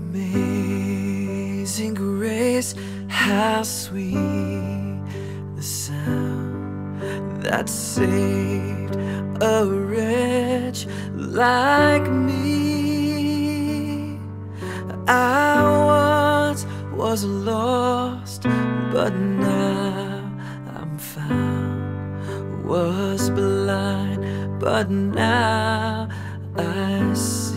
Amazing grace, how sweet the sound that saved a wretch like me. I once was lost, but now I'm found. Was blind, but now I see.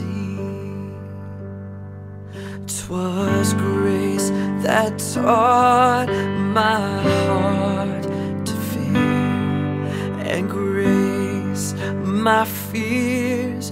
'Twas grace that taught my heart to fear, and grace my fears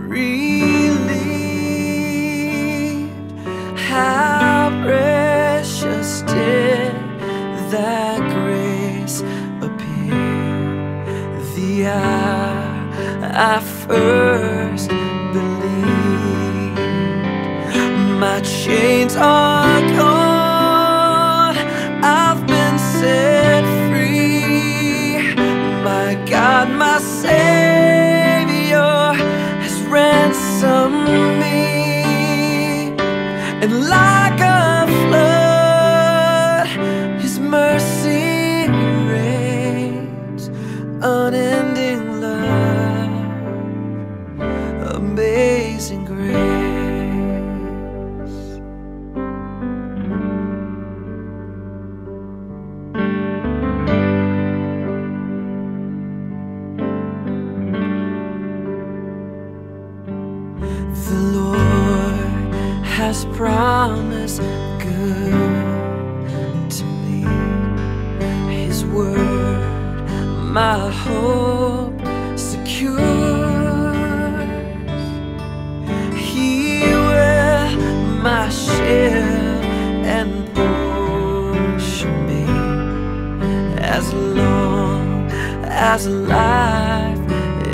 relieved. How precious did that grace appear the hour I first believed. My chains are gone, I've been set free. My God, my Savior has ransomed me. And like a flood, His mercy reigns. Unending love, amazing grace. The Lord has promised good to me. His word, my hope secures. He will my shield and portion be, as long as life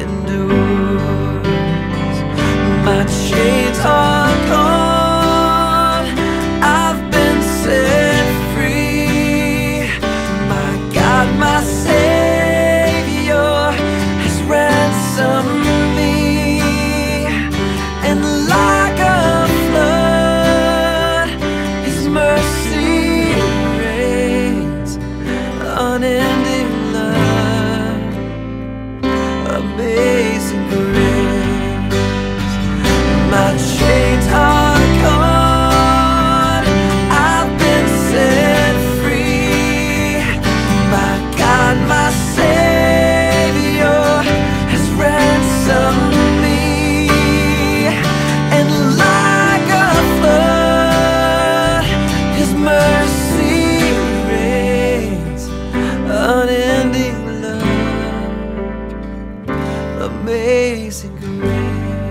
endures. My chains are gone, I've been set free. My God, my Savior has ransomed me. And like a flood, His mercy reigns. Unending love, amazing grace. My chains are gone, I've been set free. My God, my Savior has ransomed me. And like a flood, His mercy reigns. Unending love, amazing grace.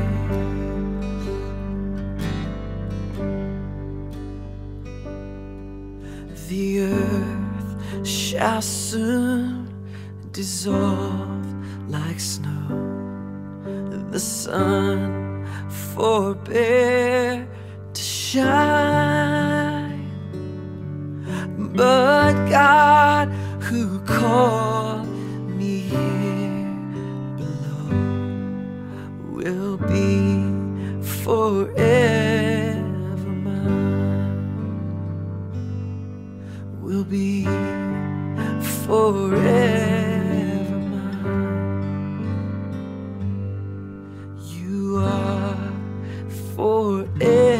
The earth shall soon dissolve like snow. The sun forbear to shine, but God who called me here below will be forever mine. Will be forever mine. You are forever.